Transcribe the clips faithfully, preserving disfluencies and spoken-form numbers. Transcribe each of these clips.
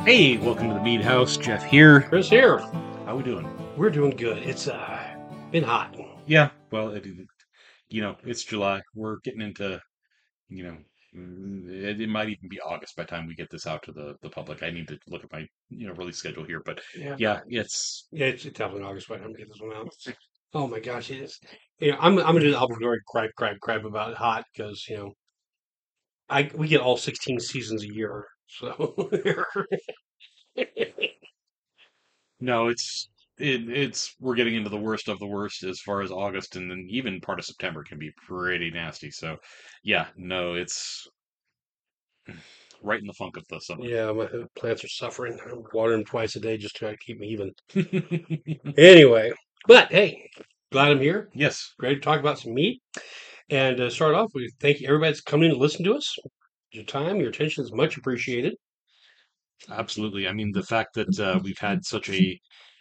Hey, welcome to the Mead House. Jeff here. Chris here. How we doing? We're doing good. It's uh been hot. Yeah, well, it, you know, it's July. We're getting into, you know, mm, it, it might even be August by the time we get this out to the the public. I need to look at my, you know, release schedule here, but Yeah. yeah, it's Yeah, it's, it's definitely August by the time we get this one out. Oh my gosh, it is. You know, I'm I'm gonna do the obligatory crap crap crap about hot because you know I we get all sixteen seasons a year. So no, it's it, it's we're getting into the worst of the worst as far as August, and then even part of September can be pretty nasty. So, yeah, no, it's right in the funk of the summer. yeah, my plants are suffering. I'm watering them twice a day just to try to keep me even. Anyway, but hey, glad I'm here. Yes, Ready to talk about some meat. And to start off, we thank you everybody that's coming in to listen to us. Your time, your attention is much appreciated. absolutely. I mean, the fact that uh, we've had such a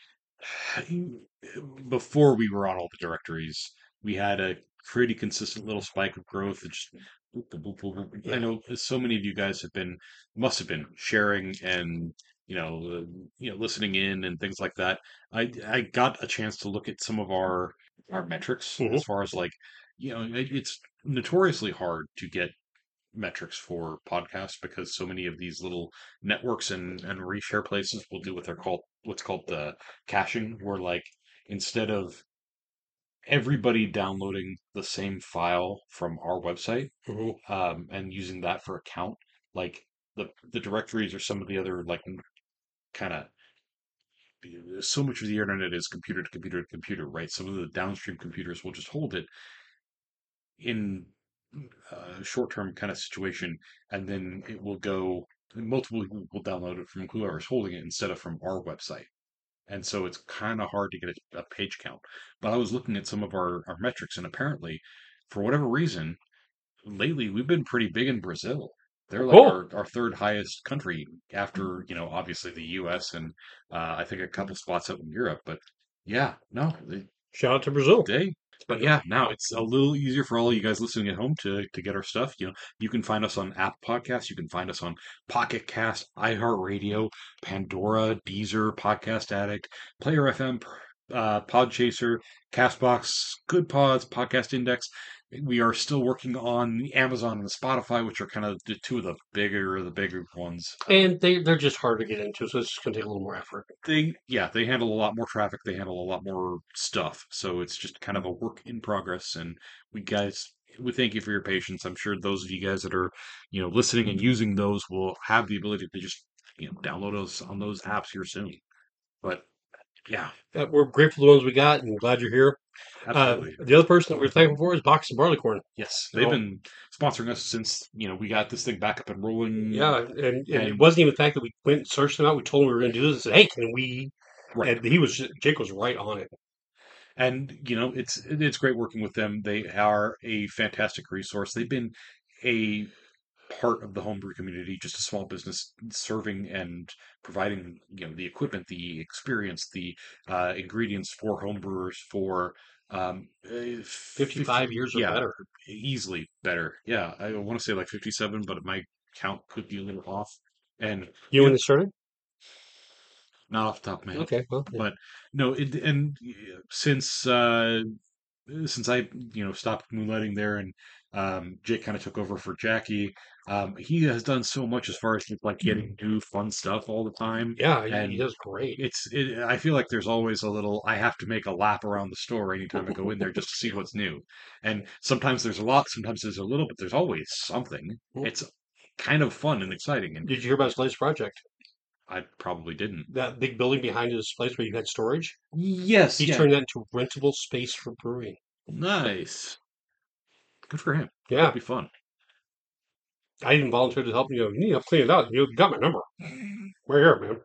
before we were on all the directories, we had a pretty consistent little spike of growth. It just, boop, boop, boop, boop, boop. I Yeah. know so many of you guys have been, must have been sharing and you know, uh, you know, listening in and things like that. I I got a chance to look at some of our our metrics hmm as far as like, you know, it, it's notoriously hard to get metrics for podcasts because so many of these little networks and and reshare places will do what they're called what's called the caching, where like instead of everybody downloading the same file from our website hmm um, and using that for a count, like the the directories or some of the other like kind of so much of the internet is computer to computer to computer, right? Some of the downstream computers will just hold it in a short-term kind of situation, and then it will go. Multiple people will download it from whoever's holding it instead of from our website, and so it's kind of hard to get a, a page count. But I was looking at some of our, our metrics, and apparently, for whatever reason, lately we've been pretty big in Brazil. They're like Cool. our, our third highest country after, you know, obviously the U S and uh, I think a couple spots out in Europe. But yeah, no, they, Shout out to Brazil. day. But Uh, yeah, now it's a little easier for all you guys listening at home to to get our stuff. You know, you can find us on Apple Podcasts, you can find us on Pocket Cast, iHeartRadio, Pandora, Deezer, Podcast Addict, Player F M, uh, Podchaser, Castbox, Good Pods, Podcast Index. We are still working on the Amazon and the Spotify, which are kind of the two of the bigger the bigger ones. Uh, and they they're just hard to get into, so it's just gonna take a little more effort. they yeah they handle a lot more traffic, they handle a lot more stuff, so it's just kind of a work in progress, and we guys we thank you for your patience. I'm sure those of you guys that are you know listening and using those will have the ability to just you know download those on those apps here soon. But yeah, Uh, we're grateful for the ones we got, and glad you're here. Uh, absolutely. the other person that we're thankful for is Box and Barleycorn. Yes, they've So been sponsoring us since you know we got this thing back up and rolling. yeah, and, and it And wasn't even the fact that we went and searched them out. We told him we were going to do this. And said, hey, can we? right. And he was Jake was right on it. And you know it's it's great working with them. They are a fantastic resource. They've been a part of the homebrew community, just a small business serving and providing, you know, the equipment, the experience, the uh, ingredients for homebrewers for um, uh, fifty, Fifty-five years or yeah, better. easily better. Yeah, I want to say like fifty-seven, but my count could be a little off. And You know you when know, they started? not off the top of my head, Okay, well, yeah. but no, it, and uh, since uh, since I, you know, stopped moonlighting there and um, Jake kind of took over for Jackie, um, he has done so much as far as just like getting new fun stuff all the time. Yeah, he, he And does great. it's, it, I feel like there's always a little, I have to make a lap around the store anytime I go in there just to see what's new. And sometimes there's a lot, sometimes there's a little, but there's always something. It's kind of fun and exciting. And Did you hear about his latest project? I probably didn't. That big building behind his place where you had storage? Yes, He's yeah. turned that into rentable space for brewing. Nice. Good for him. That'll Yeah, be fun. I even volunteered to help him. You know, you need to clean it out. You got my number. We're here, man.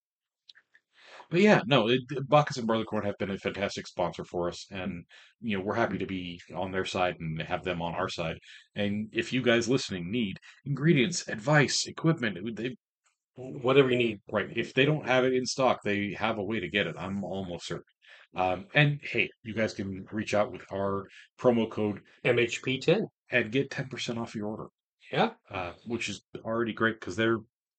But yeah, no, it, Bacchus and Barleycorn have been a fantastic sponsor for us, and you know we're happy to be on their side and have them on our side. And if you guys listening need ingredients, advice, equipment, they Whatever you need. right, if they don't have it in stock, they have a way to get it. I'm almost certain. Um, and hey, you guys can reach out with our promo code M H P ten. and get ten percent off your order, Yeah. uh, which is already great because they're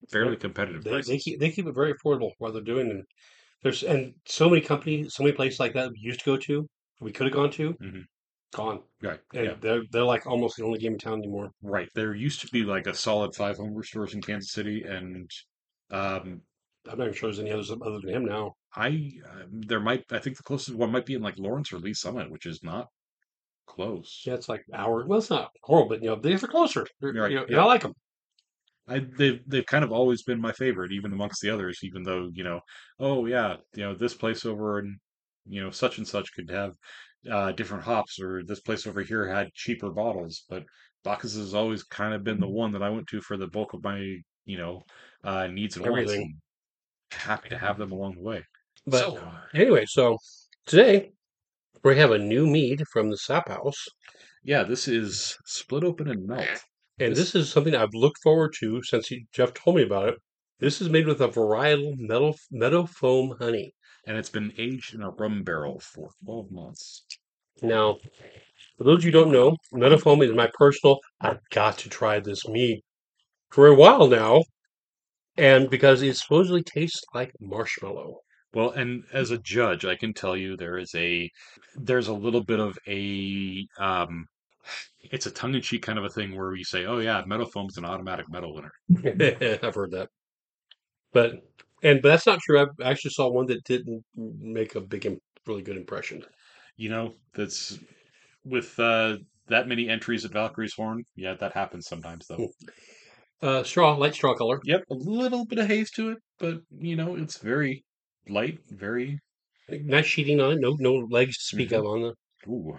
fairly They're, competitive they they prices. keep they keep it very affordable what they're doing, and there's and so many companies, so many places like that we used to go to, we could have gone to, Hmm. gone, Right. Yeah. and they're they're like almost the only game in town anymore. Right. There used to be like a solid five homebrew stores in Kansas City, and um, I'm not even sure there's any others other than him now. I uh, there might I think the closest one might be in like Lawrence or Lee Summit, which is not close. Yeah, it's like hour. Well, it's not horrible, but you know these are closer. They're, You're right. you know, and I Yep. like them. I they've they've kind of always been my favorite, even amongst the others. Even though you know, oh yeah, you know this place over in you know such and such could have uh, different hops, or this place over here had cheaper bottles. But Bacchus has always kind of been the one that I went to for the bulk of my you know uh, needs and wants, Everything. and happy to have them along the way. But So anyway, so today we have a new mead from the Sap House, yeah, this is Split Open and Melt. and This this is something I've looked forward to since he, Jeff told me about it. This is made with a varietal meadow meadow foam honey. and it's been aged in a rum barrel for twelve months. Now, for those of you who don't know, meadow foam is my personal. I've got to try this mead for a while now, and because it supposedly tastes like marshmallow. Well, and as a judge, I can tell you there is a there's a little bit of a um it's a tongue-in-cheek kind of a thing where you say, "Oh yeah, metal foam's an automatic medal winner." I've heard that. But and but that's not true. I actually saw one that didn't make a big, im- really good impression. You know, that's with uh that many entries at Valkyrie's Horn. Yeah, that happens sometimes though. Uh, straw, light straw color, Yep, a little bit of haze to it, but you know, it's very light, very nice sheeting on it. No, no legs to speak hmm of on the. Ooh,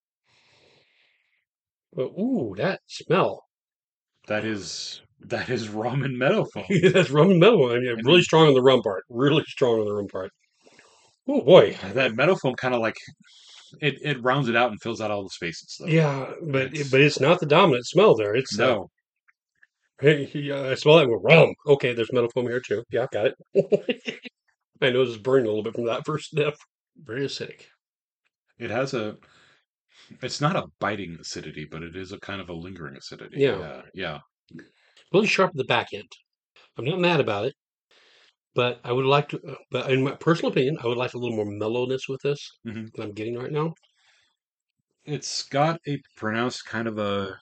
But ooh, that smell. that is that is rum and meadow foam. That's rum and metal. I mean, I really mean, strong on the rum part. Really strong on the rum part. Oh boy. that meadow foam kind of like it it rounds it out and fills out all the spaces though. Yeah, but It's but it's not the dominant smell there. It's uh, no, hey, yeah, I smell that with rum. Okay, there's metal foam here too. Yeah, got it. My nose is burning a little bit from that first sniff. Very acidic. it has a it's not a biting acidity, but it is a kind of a lingering acidity. Yeah, Yeah, yeah. really sharp at the back end. I'm not mad about it, but I would like to. uh, But in my personal opinion, I would like a little more mellowness with this Hmm. than I'm getting right now. It's got a pronounced kind of a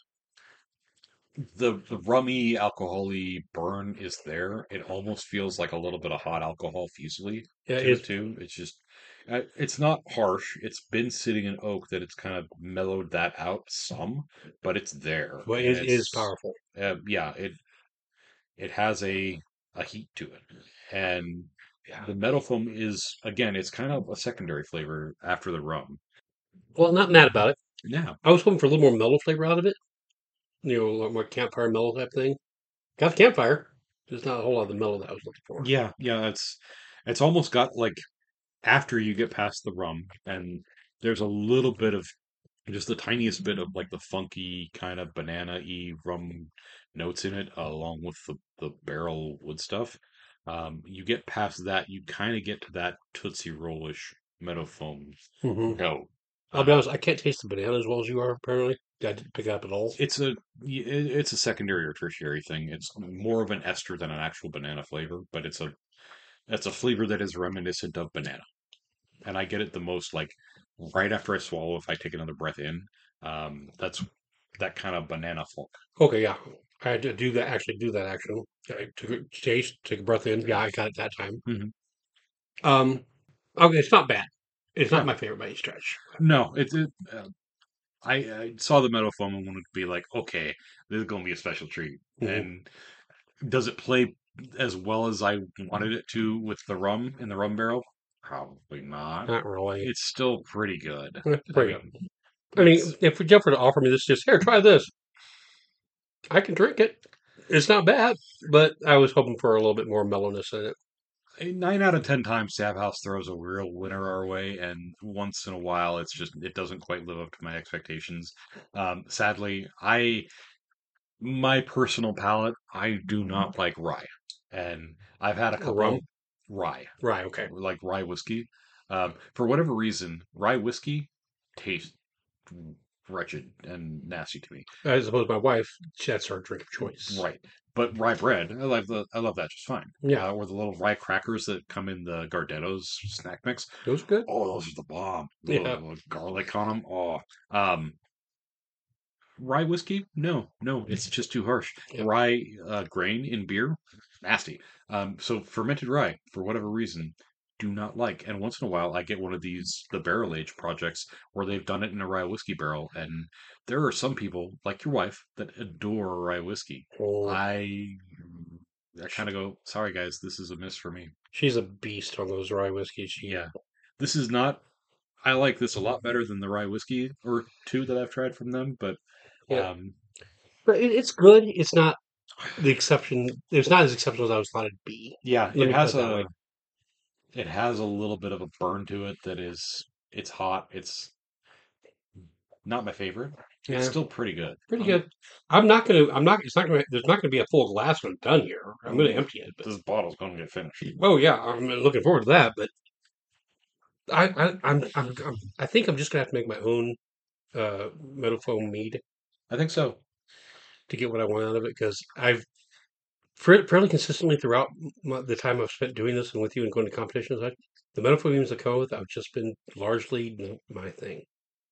the the rummy alcoholy burn is there. It almost feels like a little bit of hot alcohol fusily Yeah, to it's it too. It's just uh, it's not harsh. It's been sitting in oak that it's kind of mellowed that out some, but it's there well, and it is it's powerful. uh, yeah, it it has a a heat to it. And Yeah. the metal foam is again, it's kind of a secondary flavor after the rum. Well, not mad about it. Yeah. I was hoping for a little more mellow flavor out of it. You know, a lot more campfire mellow type thing. Got the campfire. There's not a whole lot of the mellow that I was looking for. Yeah, yeah, it's it's almost got like after you get past the rum and there's a little bit of just the tiniest bit of like the funky kind of banana-y rum notes in it along with the, the barrel wood stuff. Um, you get past that, you kind of get to that Tootsie Rollish meadow foam Hmm. note. I'll be Uh, honest, I can't taste the banana as well as you are, apparently. I didn't pick it up at all. it's a y- it- it's a secondary or tertiary thing. It's more of an ester than an actual banana flavor, but it's a it's a flavor that is reminiscent of banana. And I get it the most like right after I swallow if I take another breath in. Um, that's that kind of banana funk. Okay, yeah. I had to do that, actually do that action. I took a taste, take a breath in. Yeah, I got it that time. Hmm. Um, okay, it's not bad. It's not No, my favorite by any stretch. no, it, it uh, I, I saw the metal foam and wanted to be like, okay, this is going to be a special treat. Hmm. And does it play as well as I wanted it to with the rum in the rum barrel? Probably not. Not really. It's still pretty good. Eh, I pretty mean, good. I mean, it's if Jeff were to offer me this, just here, try this, I can drink it. It's not bad, but I was hoping for a little bit more mellowness in it. a nine out of ten times Stab House throws a real winner our way, and once in a while, it's just it doesn't quite live up to my expectations. Um, sadly, I my personal palate, I do not like rye, and I've had a Rum, couple rye, right? Okay. like rye whiskey. Um, for whatever reason, rye whiskey tastes wretched and nasty to me. I suppose my wife, that's her drink of choice. Right. but rye bread, I love the I love that just fine. Yeah, Uh, or the little rye crackers that come in the Gardetto's snack mix. those are good. Oh, those are the bomb. Yeah, Ugh, garlic on them. Oh, um, rye whiskey? No, no, it's just too harsh. yeah. Rye uh, grain in beer, nasty. Um, so fermented rye, for whatever reason, do not like. And once in a while, I get one of these the barrel age projects where they've done it in a rye whiskey barrel, and there are some people like your wife that adore rye whiskey. Oh, I I kind of go, sorry guys, this is a miss for me. she's a beast on those rye whiskeys. She, Yeah, this is not. I like this a lot better than the rye whiskey or two that I've tried from them, but yeah, um, but it, it's good. It's not the exception. It's not as exceptional as I was thought it'd be. yeah, Let it me put has it that way. a it has a little bit of a burn to it that is it's hot. It's not my favorite. It's Yeah, still pretty good. pretty Um, good. I'm not gonna. I'm not. It's not gonna. There's not gonna be a full glass when I'm done here. I'm gonna oh, empty it. But this bottle's going to get finished. oh yeah, I'm looking forward to that. But I, I I'm, I'm, I'm I think I'm just gonna have to make my own uh metal foam mead I think so. to get what I want out of it because I've fair- fairly consistently throughout my, the time I've spent doing this and with you and going to competitions, I, the metal foam meads that come with, I've just been largely not my thing.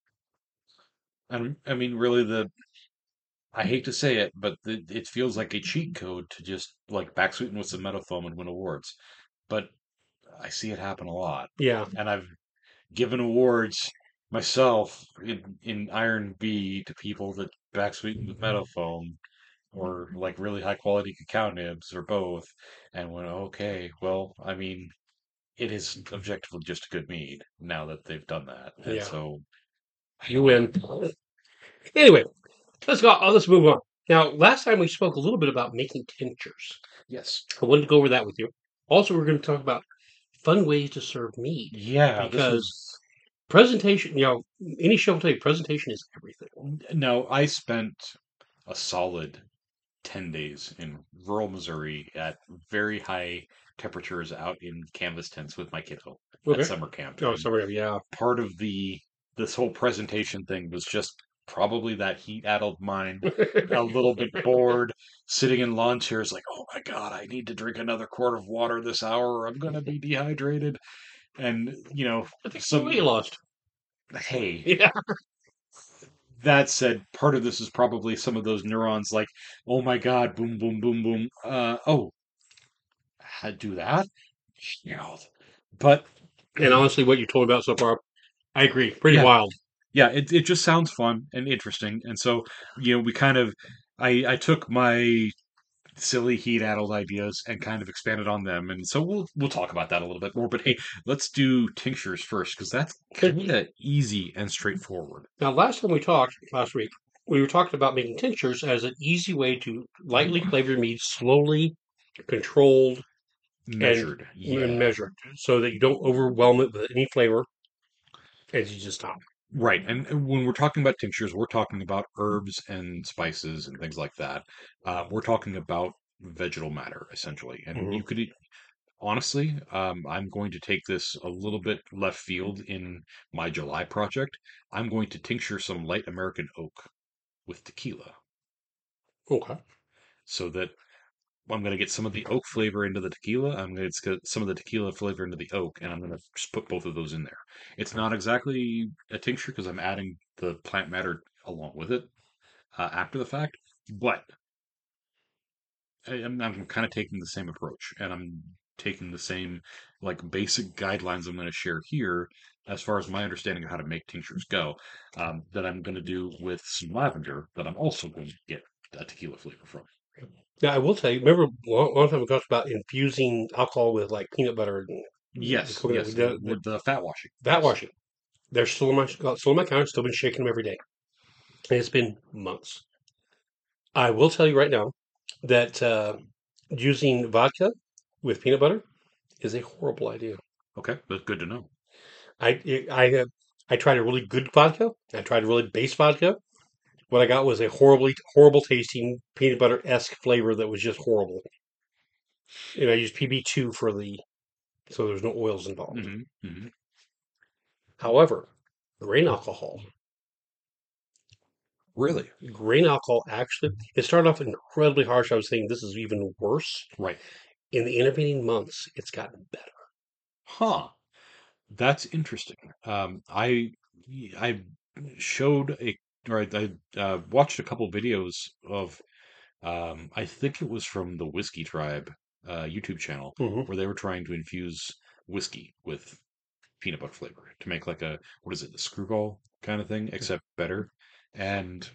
And I mean, really, the I hate to say it, but the, it feels like a cheat code to just like backsweeten with some metal foam and win awards. But I see it happen a lot, Yeah, and I've given awards myself in in Iron B to people that backsweeten with metal foam or like really high quality cacao nibs or both, and went, okay, well, I mean, it is objectively just a good mead now that they've done that, and yeah, so you win. Anyway, let's go. Oh, let's move on. Now, last time we spoke a little bit about making tinctures. yes, I wanted to go over that with you. Also, we're going to talk about fun ways to serve mead yeah, this because was presentation, you know, any show will tell you presentation is everything. no, I spent a solid ten days in rural Missouri at very high temperatures out in canvas tents with my kiddo at Okay. summer camp. Oh, And sorry. Yeah. part of the this whole presentation thing was just probably that heat-addled mind, a little bit bored, sitting in lawn chairs like, "Oh my God, I need to drink another quart of water this hour or I'm gonna be dehydrated." And, you know, I think the some weight lost. hey, Yeah. that said, part of this is probably some of those neurons like, "Oh my God, boom, boom, boom, boom. Uh, oh, I do that?" You know, but And honestly, what you told me about so far, I agree. Pretty yeah, wild. yeah, it it just sounds fun and interesting, and so you know we kind of I I took my silly heat addled ideas and kind of expanded on them, and so we'll we'll talk about that a little bit more. But hey, let's do tinctures first because that's kind of easy and straightforward. Now, last time we talked, last week, we were talking about making tinctures as an easy way to lightly flavor your meat, slowly, controlled, and, Measured, and yeah. measured, so that you don't overwhelm it with any flavor as you just stop. Right, and and when we're talking about tinctures, we're talking about herbs and spices and things like that. Uh, we're talking about vegetal matter essentially, and Hmm. you could honestly, um, I'm going to take this a little bit left field in my July project. I'm going to tincture some light American oak with tequila Okay. so that I'm going to get some of the oak flavor into the tequila. I'm going to get some of the tequila flavor into the oak, and I'm going to just put both of those in there. It's not exactly a tincture because I'm adding the plant matter along with it uh, after the fact, but I, I'm, I'm kind of taking the same approach, and I'm taking the same like basic guidelines I'm going to share here as far as my understanding of how to make tinctures go. Um, that I'm going to do with some lavender that I'm also going to get a tequila flavor from. Now, I will tell you, remember a long, long time we talked about infusing alcohol with like peanut butter and the Yes, coconut. We yes, uh, did the, with the fat washing. that Yes. washing. They're still on my still on my counter. Still been shaking them every day. And it's been months. I will tell you right now that uh, using vodka with peanut butter is a horrible idea. Okay, that's good to know. I it, I uh, I tried a really good vodka. I tried a really base vodka. What I got was a horribly horrible tasting peanut butter esque flavor that was just horrible. And I used P B two for the so there's no oils involved. Hmm hmm However, grain alcohol Really? Grain alcohol actually, it started off incredibly harsh. I was thinking this is even worse. Right. In the intervening months, it's gotten better. Huh. That's interesting. Um, I I showed a or I, I uh, watched a couple videos of um, I think it was from the Whiskey Tribe uh, YouTube channel Hmm. where they were trying to infuse whiskey with peanut butter flavor to make like a what is it, the screwball kind of thing, except better. And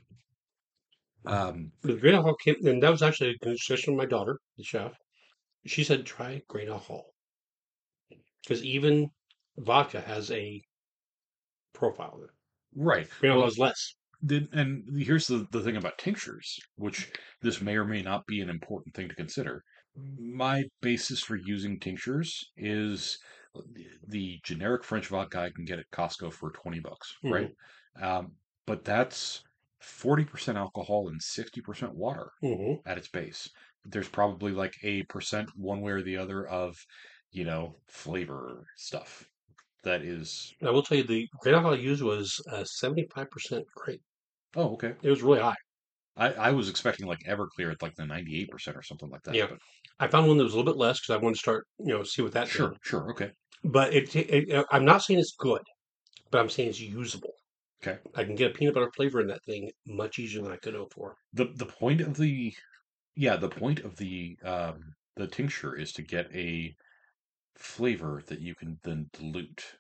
um, The grain alcohol came, and that was actually a suggestion of my daughter, the chef. She said, try grain alcohol. Because even vodka has a profile in it. right. Grain alcohol Well, is less. then, and here's the, the thing about tinctures, which this may or may not be an important thing to consider. My basis for using tinctures is the generic French vodka I can get at Costco for twenty bucks, right? Hmm. Um, but that's forty percent alcohol and sixty percent water Hmm. at its base. There's probably like a percent one way or the other of, you know, flavor stuff that is, I will tell you, the grain alcohol I used was uh, seventy-five percent grape. oh, okay. It was really high. I, I was expecting like Everclear at like the ninety-eight percent or something like that, Yeah. but I found one that was a little bit less because I wanted to start, you know, see what that did. sure, sure, okay, But it, it, it- I'm not saying it's good, but I'm saying it's usable. okay. I can get a peanut butter flavor in that thing much easier than I could have before. The the point of the yeah, the point of the um the tincture is to get a flavor that you can then dilute,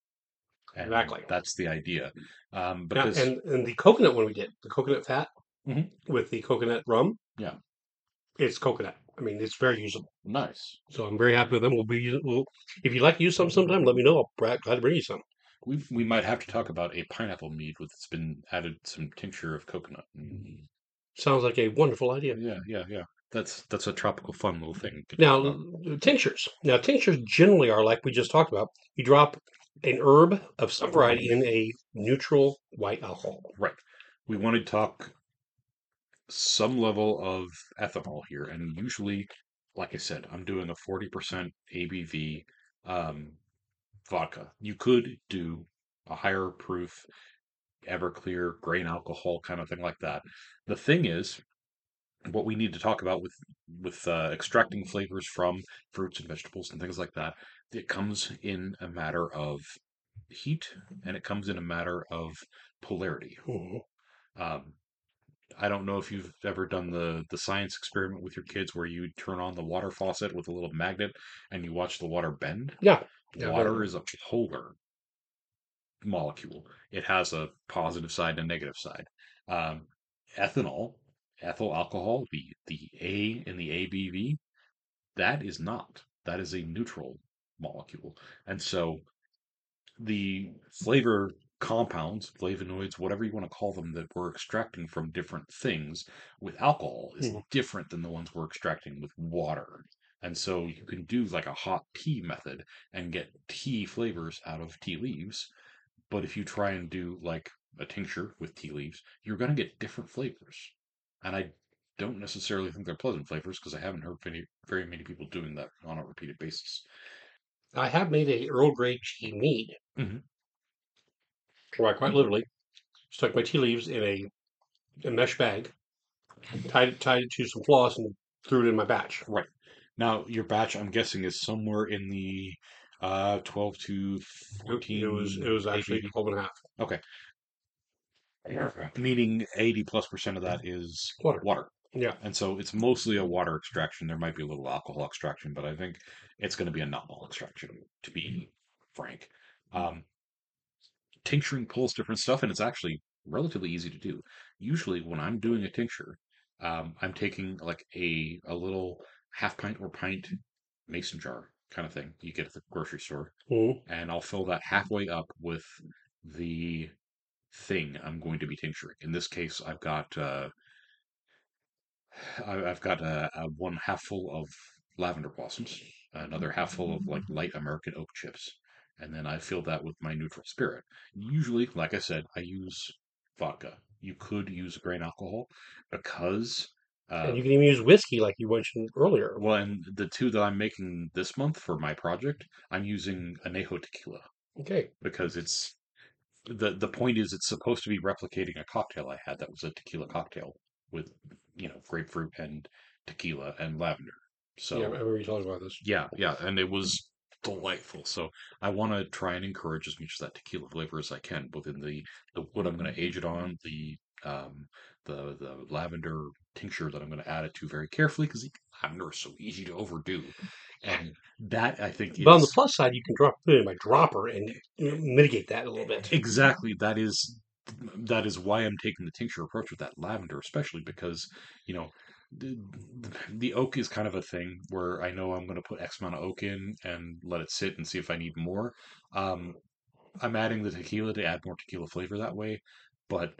and Exactly. that's the idea. Um, Now, because and and the coconut one we did, the coconut fat mhm, with the coconut rum, yeah, it's coconut. I mean, it's very usable. nice. So I'm very happy with them. We'll be using. We'll, if you'd like to use some sometime, let me know. I'll bra- glad to bring you some. We we might have to talk about a pineapple mead with it's been added some tincture of coconut. Mm, Sounds like a wonderful idea. yeah, yeah, yeah. That's that's a tropical fun little thing to talk Now, about. tinctures. Now, tinctures generally are like we just talked about. You drop an herb of some variety in a neutral white alcohol. Right. We want to talk some level of ethanol here, and usually, like I said, I'm doing a forty percent A B V um, vodka. You could do a higher proof Everclear grain alcohol kind of thing like that. The thing is, what we need to talk about with with uh, extracting flavors from fruits and vegetables and things like that, it comes in a matter of heat and it comes in a matter of polarity. Mhm. Um, I don't know if you've ever done the the science experiment with your kids where you turn on the water faucet with a little magnet and you watch the water bend. Yeah, yeah, Water is a polar molecule. It has a positive side and a negative side. Um, ethanol, ethyl alcohol, the the A in the A B V, that is not. That is a neutral molecule. And so the flavor compounds, flavonoids, whatever you want to call them, that we're extracting from different things with alcohol is Mhm. different than the ones we're extracting with water. And so you can do like a hot tea method and get tea flavors out of tea leaves. But if you try and do like a tincture with tea leaves, you're going to get different flavors. And I don't necessarily think they're pleasant flavors because I haven't heard very, very many people doing that on a repeated basis. I have made a Earl Grey tea mead, Hmm. where I quite literally stuck my tea leaves in a, a mesh bag, tied it, tied it to some floss, and threw it in my batch. Right. Now, your batch, I'm guessing, is somewhere in the uh, twelve to It, it was it fourteen was actually A B V. twelve and a half. Okay. Meaning eighty plus percent of that is Water. water. Yeah. And so it's mostly a water extraction. There might be a little alcohol extraction, but I think it's going to be a nutmeg extraction, to be frank. Um, Tincturing pulls different stuff, and it's actually relatively easy to do. Usually, when I'm doing a tincture, um, I'm taking like a a little half pint or pint mason jar kind of thing you get at the grocery store, Mhm. and I'll fill that halfway up with the thing I'm going to be tincturing. In this case, I've got uh, I- I've got a, a one half full of lavender blossoms, another half full of like light American oak chips, and then I fill that with my neutral spirit. Usually, like I said, I use vodka. You could use grain alcohol because, And uh, you can even use whiskey, like you mentioned earlier. well, and the two that I'm making this month for my project, I'm using anejo tequila Okay. because it's the the point is it's supposed to be replicating a cocktail I had that was a tequila cocktail with, you know, grapefruit and tequila and lavender. Yeah, I So remember you talking about this. yeah, yeah, and it was delightful. So I want to try and encourage as much of that tequila flavor as I can, both in the the wood I'm going to age it on, the um the the lavender tincture that I'm going to add it to very carefully because lavender is so easy to overdo, and that I think But on the is plus side, you can drop put it in my dropper and mitigate that a little bit. exactly that is that is why I'm taking the tincture approach with that lavender, especially because you know the, the oak is kind of a thing where I know I'm going to put X amount of oak in and let it sit and see if I need more. Um, I'm adding the tequila to add more tequila flavor that way, but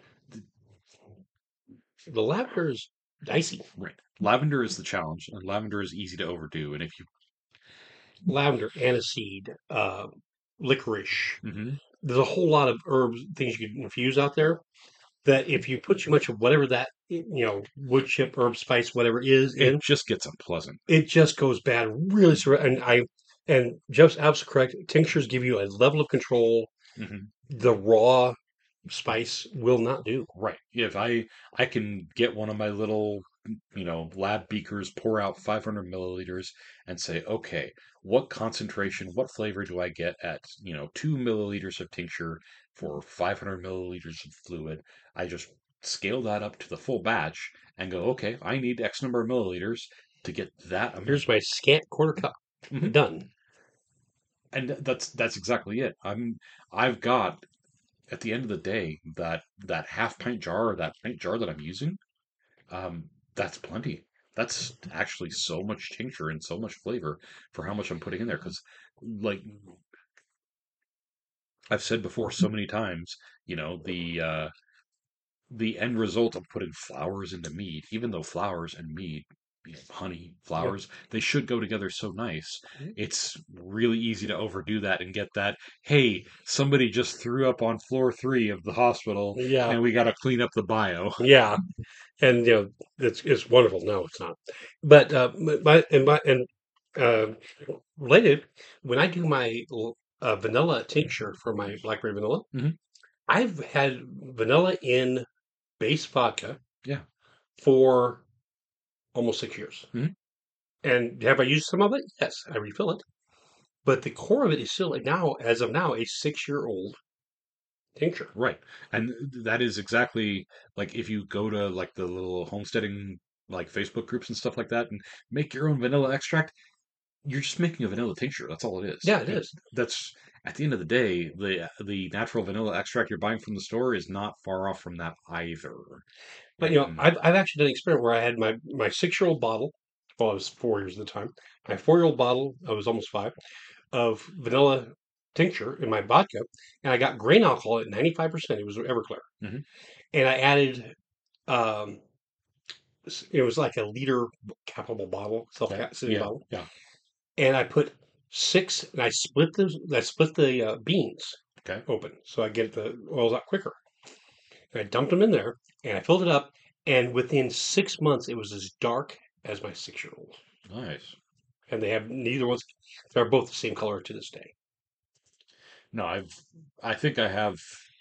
The lavender is dicey. right, lavender is the challenge, and lavender is easy to overdo. And if you, Lavender, aniseed, uh, licorice. mhm, There's a whole lot of herbs, things you can infuse out there. That if you put too much of whatever that you know wood chip, herb, spice, whatever is it in, just gets unpleasant. it just goes bad really. And I and Jeff's absolutely correct. Tinctures give you a level of control Mhm. the raw spice will not do. Right. If I I can get one of my little, you know, lab beakers, pour out five hundred milliliters and say, okay, what concentration, what flavor do I get at, you know, two milliliters of tincture for five hundred milliliters of fluid? I just scale that up to the full batch and go, okay, I need X number of milliliters to get that amount. Here's my scant quarter cup. Mhm. Done. And th- that's that's exactly it. I'm I've got at the end of the day that that half pint jar or that pint jar that I'm using. Um, that's plenty. That's actually so much tincture and so much flavor for how much I'm putting in there. Because, like I've said before so many times, you know, the uh, the end result of putting flowers into mead, even though flowers and mead, you know, honey, Yeah. flowers, they should go together so nice. Mm-hmm. It's really easy to overdo that and get that, hey, somebody just threw up on floor three of the hospital Yeah. and we got to clean up the bio. Yeah. And you know it's it's wonderful. No, it's not. But uh, my and my and uh, related when I do my uh, vanilla tincture for my blackberry vanilla, Hmm. I've had vanilla in base vodka Yeah. for almost six years. Hmm. And have I used some of it? Yes, I refill it. But the core of it is still like now, as of now, a six year old tincture. Right. And that is exactly like if you go to like the little homesteading like Facebook groups and stuff like that and make your own vanilla extract, you're just making a vanilla tincture. That's all it is. Yeah, it It, is. that's at the end of the day, the the natural vanilla extract you're buying from the store is not far off from that either. But you know, And I've I've actually done an experiment where I had my my six year old bottle. Well, I was four years at the time. My four year old bottle, I was almost five, of vanilla tincture in my vodka, and I got grain alcohol at ninety five percent. It was Everclear, mhm, and I added. Um, it was like a liter capable bottle, self okay. sitting Yeah. bottle, Yeah. and I put six, and I split the I split the uh, beans Okay. open so I get the oils out quicker. And I dumped them in there, and I filled it up, and within six months, it was as dark as my six year old. Nice. And they have neither one's they're both the same color to this day. No, I've I think I have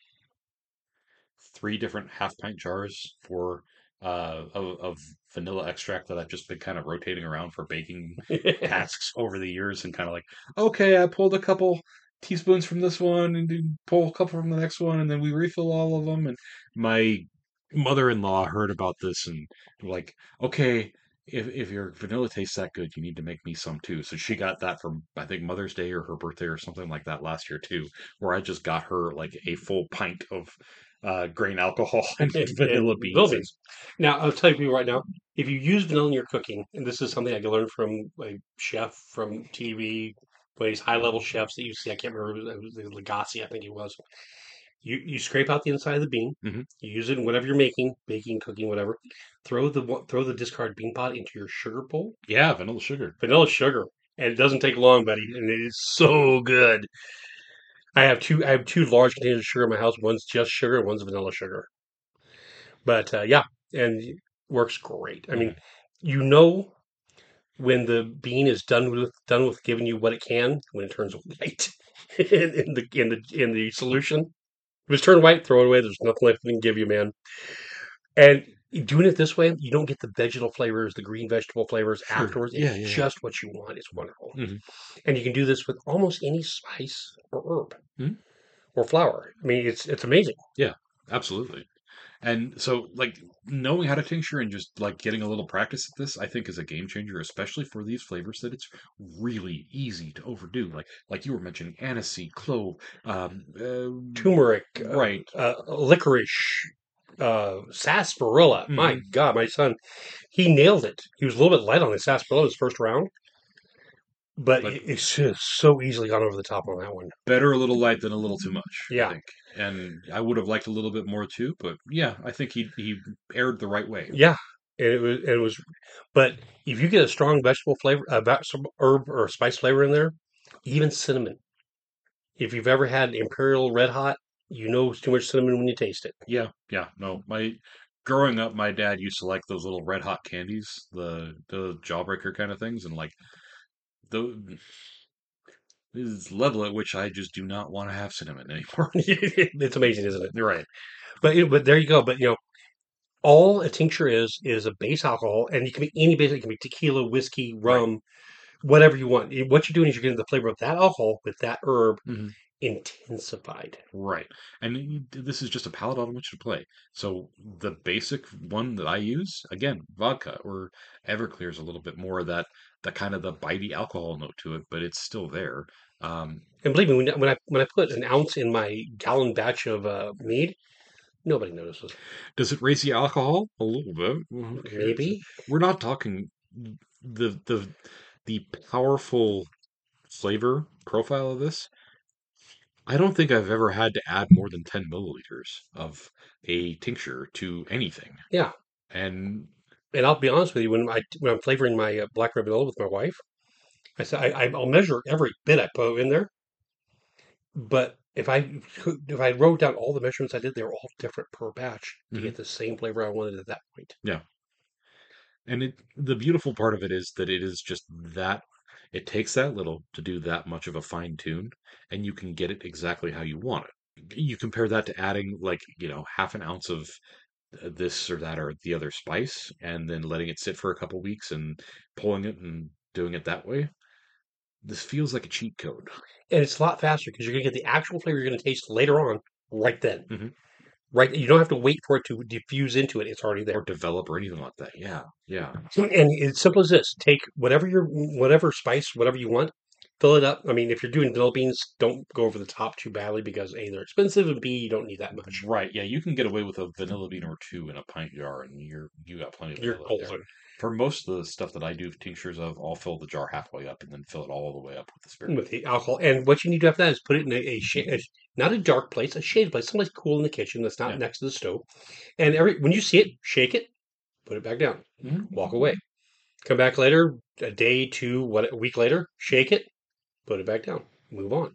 three different half pint jars for uh of, of vanilla extract that I've just been kind of rotating around for baking tasks over the years and kind of like, okay, I pulled a couple teaspoons from this one and then pull a couple from the next one and then we refill all of them. And my mother-in-law heard about this and like, okay, if if your vanilla tastes that good, you need to make me some too. So she got that from I think Mother's Day or her birthday or something like that last year too, where I just got her like a full pint of uh, grain alcohol and vanilla And beans and beans. Now, I'll tell you right now, if you use vanilla in your cooking, and this is something I can learn from a chef from T V, one of these high level chefs that you see, I can't remember, it was Lagasse, I think he was. You you scrape out the inside of the bean. hmm You use it in whatever you're making, baking, cooking, whatever. Throw the wa- throw the discard bean pot into your sugar bowl. yeah, vanilla sugar. Vanilla sugar, and it doesn't take long, buddy, and it is so good. I have two I have two large containers of sugar in my house. One's just sugar, and one's vanilla sugar. But uh, yeah, and it works great. I mean, Hmm. you know when the bean is done with done with giving you what it can when it turns white in, in the in the in the solution. If it's turned white, throw it away. There's nothing left we can give you, man. And doing it this way, you don't get the vegetal flavors, the green vegetable flavors Sure. afterwards. Yeah, It's yeah, yeah. just what you want. It's wonderful. Hmm. And you can do this with almost any spice or herb Hmm. or flower. I mean, it's it's amazing. Yeah, absolutely. And so, like, knowing how to tincture and just like getting a little practice at this, I think is a game changer, especially for these flavors that it's really easy to overdo. Like, like you were mentioning, aniseed, clove, um, uh, Turmeric, uh, right? uh, licorice, uh, sarsaparilla. My Hmm. God, my son, he nailed it. He was a little bit light on the sarsaparilla his first round, but But it- it's just so easily gone over the top on that one. better a little light than a little too much, I Yeah, think. And I would have liked a little bit more too, but yeah, I think he he aired the right way. yeah. And it was, it was, but if you get a strong vegetable flavor, uh, va- some herb or spice flavor in there, even cinnamon. If you've ever had Imperial Red Hot, you know it's too much cinnamon when you taste it. Yeah, yeah. No, my growing up, my dad used to like those little red hot candies, the the jawbreaker kind of things, and like the is level at which I just do not want to have cinnamon anymore. It's amazing, isn't it? You're right. But you know, but there you go. But you know, all a tincture is is a base alcohol, and it can be any base. It can be tequila, whiskey, Right. rum, whatever you want. What you're doing is you're getting the flavor of that alcohol with that herb Hmm. intensified. Right. And you- this is just a palette on which to play. So the basic one that I use, again, vodka or Everclear is a little bit more of that, that kind of the bitey alcohol note to it, but it's still there. Um, And believe me, when, when I when I put an ounce in my gallon batch of uh, mead, nobody notices. does it raise the alcohol? A little bit. Well, who cares? Maybe, We're not talking the the the powerful flavor profile of this. I don't think I've ever had to add more than ten milliliters of a tincture to anything. yeah. And And I'll be honest with you, when I when I'm flavoring my uh, black red vanilla with my wife, I say I, I- I'll measure every bit I put in there. But if I could- if I wrote down all the measurements I did, they were all different per batch to mhm, get the same flavor I wanted at that point. yeah, and it the beautiful part of it is that it is just that it takes that little to do that much of a fine tune, and you can get it exactly how you want it. You compare that to adding like, you know, half an ounce of uh, this or that or the other spice and then letting it sit for a couple weeks and pulling it and doing it that way. This feels like a cheat code. And it's a lot faster because you're gonna get the actual flavor you're gonna taste later on, right then. Hmm. Right, you don't have to wait for it to diffuse into it. It's already Or there. develop or anything like that. Yeah, yeah. So- And it's simple as this: take whatever your whatever spice, whatever you want, fill it up. I mean, if you're doing vanilla beans, don't go over the top too badly because A, they're expensive, and B, you don't need that much. Right. Yeah, you can get away with a vanilla bean or two in a pint jar, and you're you got plenty of You're vanilla in there. golden. For most of the stuff that I do tinctures of, I'll fill the jar halfway up and then fill it all the way up with the spirit. With the alcohol. And what you need to have that is put it in a, a, sh- a not a dark place, a shaded place, someplace cool in the kitchen that's not Yeah. next to the stove. And every when you see it, shake it, put it back down, Hmm. walk away. Come back later, a day, two, what a week later, shake it, put it back down, move on.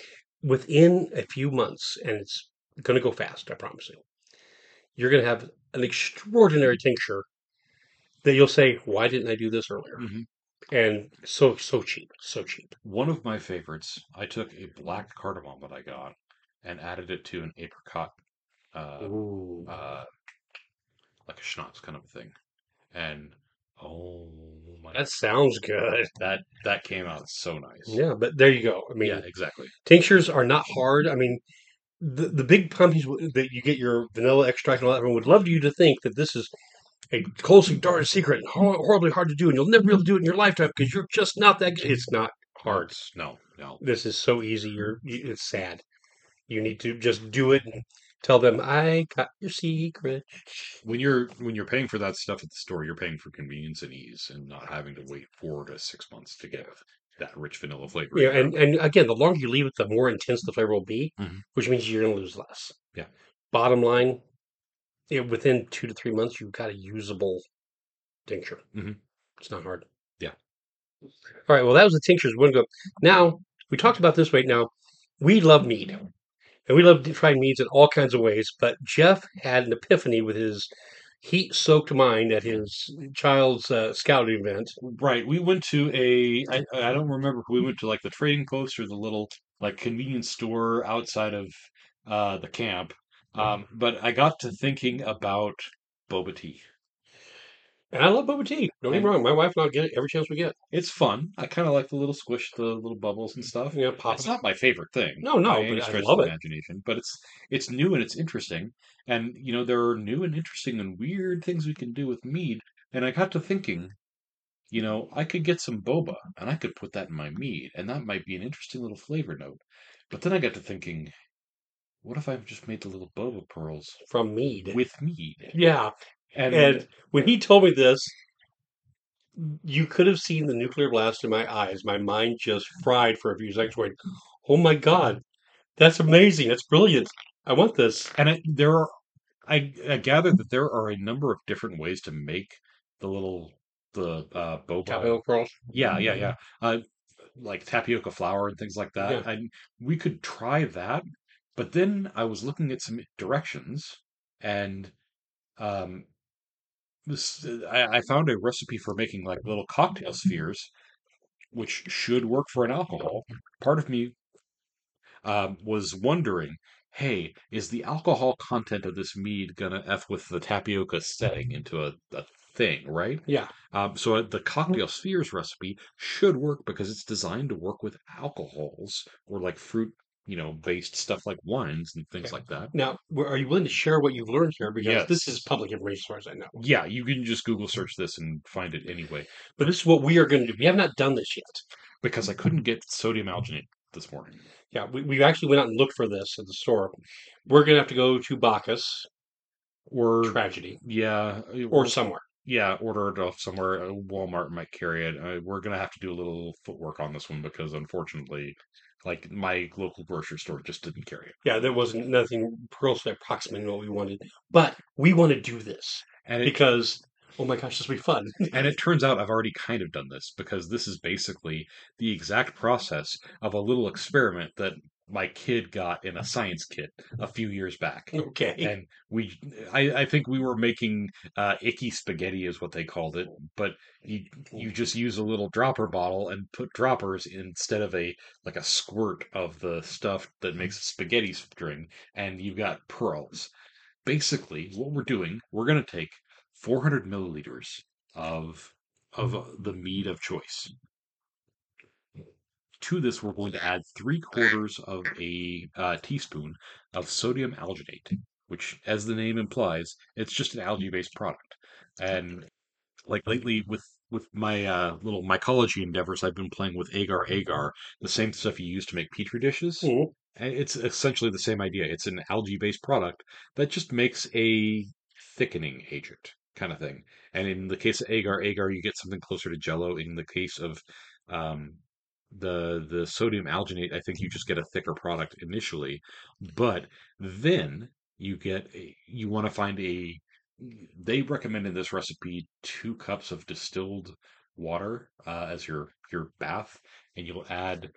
Within a few months, and it's going to go fast, I promise you. You're going to have an extraordinary tincture that you'll say, "Why didn't I do this earlier?" Hmm. And so so cheap, so cheap. One of my favorites, I took a black cardamom that I got and added it to an apricot, uh, Ooh, uh, like a schnapps kind of a thing. And oh my, that sounds good. that that came out so nice. Yeah, but there you go. I Yeah, mean, exactly. tinctures are not hard. I mean, the the big companies w- that you get your vanilla extract and all that from would love you to think that this is a closely guarded secret and hor- horribly hard to do, and you'll never be able to do it in your lifetime because you're just not that good. It's not No, hard. it's no, no. This is so easy. You're, you- it's sad. You need to just do it and tell them, "I got your secret." When you're when you're paying for that stuff at the store, you're paying for convenience and ease and not having to wait four to six months to get that rich vanilla flavor You in know, there. and and again, the longer you leave it, the more intense the flavor will be, Hmm. which means you're going to lose less. Yeah. Bottom line, you know, within two to three months, you've got a usable tincture. Hmm. It's not hard. Yeah. All right. Well, that was the tinctures. We're going to go. Now, we talked about this right now. We love mead, and we love to try meads in all kinds of ways. But Jeff had an epiphany with his heat-soaked mind at his child's uh, scouting event. Right. We went to a I, I don't remember if we went to like the trading post or the little like convenience store outside of uh, the camp. Mhm. Um, but I got to thinking about boba tea, And I love boba tea. Don't get me and wrong. My wife and I get it every chance we get. it's fun. I kind of like the little squish, the little bubbles and stuff. You know, pop It's it. not my favorite thing No, by no, any but I stretch of love the it. imagination, but it's it's new and it's interesting. And you know, there are new and interesting and weird things we can do with mead. And I got to thinking, you know, I could get some boba and I could put that in my mead, and that might be an interesting little flavor note. But then I got to thinking, what if I've just made the little boba pearls From mead. with mead? Yeah. And And when he told me this, you could have seen the nuclear blast in my eyes. My mind just fried for a few seconds, going, "Oh my God, that's amazing! That's brilliant! I want this." and I, there are I, I gather that there are a number of different ways to make the little the uh, boba. Tapioca pearls. Yeah, yeah, yeah. Uh, like tapioca flour and things like that. Yeah. And we could try that. But then I was looking at some directions, and um, this I, I found a recipe for making like little cocktail spheres, which should work for an alcohol. Part of me um, was wondering, hey, is the alcohol content of this mead gonna f with the tapioca setting into a, a thing, right? Yeah. Um, so uh, the cocktail spheres recipe should work because it's designed to work with alcohols or like fruit, you know, based stuff like wines and things Okay. like that. Now, w- are you willing to share what you've learned here? Because this is Yes. public information, as far as I know. Yeah, you can just Google search this and find it anyway. But this is what we are going to do. We have not done this yet. Because I couldn't get sodium alginate this morning. Yeah, we, we actually went out and looked for this at the store. We're going to have to go to Bacchus, Or Tragedy, yeah, or or somewhere. yeah, order it off somewhere. uh, Walmart might carry it. Uh, we're gonna have to do a little footwork on this one because unfortunately, like my local grocery store just didn't carry it. Yeah, there wasn't nothing closely approximating what we wanted. But we want to do this And it because, oh my gosh, this will be fun. and it turns out I've already kind of done this because this is basically the exact process of a little experiment that my kid got in a science kit a few years back. Okay. And we, I, I think we were making uh, icky spaghetti is what they called it, but you you just use a little dropper bottle and put droppers instead of a like a squirt of the stuff that makes a spaghetti string, and you've got pearls. Basically, what we're doing, we're going to take four hundred milliliters of of uh, the mead of choice. To this, we're going to add three quarters of a uh, teaspoon of sodium alginate, which, as the name implies, it's just an algae-based product. And like lately, with with my uh, little mycology endeavors, I've been playing with agar agar, the same stuff you use to make petri dishes. Mhm. And it's essentially the same idea. It's an algae-based product that just makes a thickening agent kind of thing. And in the case of agar agar, you get something closer to Jello. In the case of um, the the sodium alginate, I think you just get a thicker product initially, but then you get a, you want to find a they recommend in this recipe two cups of distilled water uh, as your your bath, and you'll add